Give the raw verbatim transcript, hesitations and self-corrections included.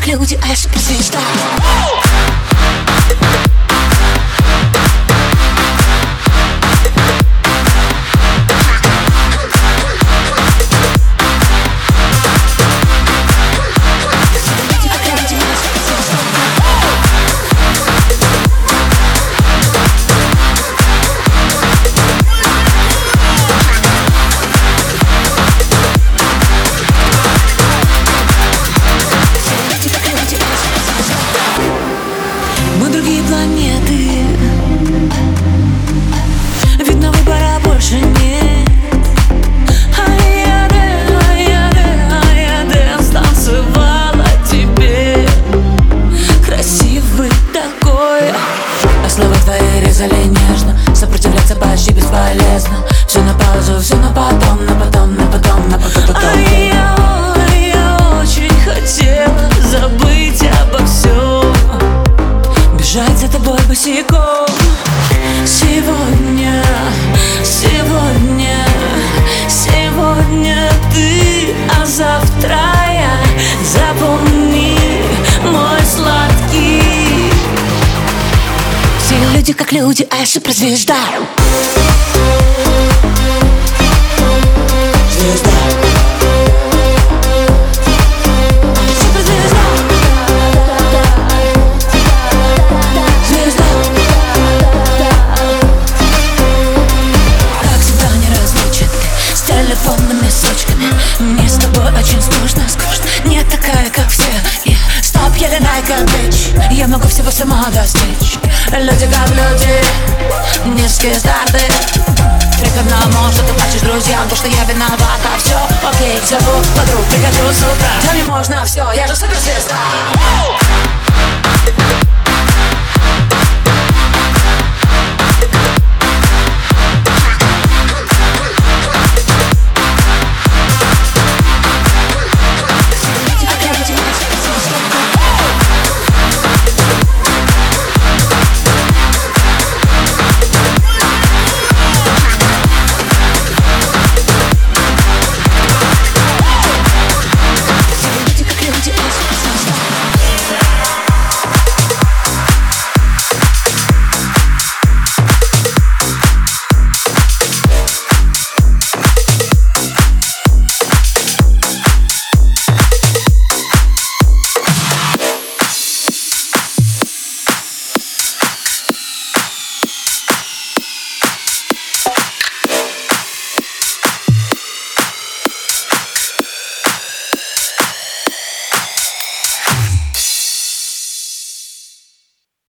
люди, а я суперзвезда. Мы другие планеты, видно, выбора больше нет. Ай-яде, ай-яде, ай-яде, станцевала тебе. Красивый такой, а слова твои резали нежно. Сопротивляться почти бесполезно. Все на паузу, все на потом, на потом, на потом, на потом, потом. Ай, я, я очень хотела забыть обо всем, бежать за тобой босиком. Сегодня, сегодня, сегодня ты, а завтра я. Запомни, мой сладкий. Все люди как люди, а я суперзвезда. Звезда. Телефонными сучками мне с тобой очень скучно, скучно. Не такая, как все. Yeah. Stop yelling like a bitch. Я могу всего сама достичь. Люди как люди, низкие старты. Прикольно, может, ты плачешь друзьям, то, что я виновата. Все, окей, забудь подруг, прихожу с утра. Да мне можно все, я же суперзвезда.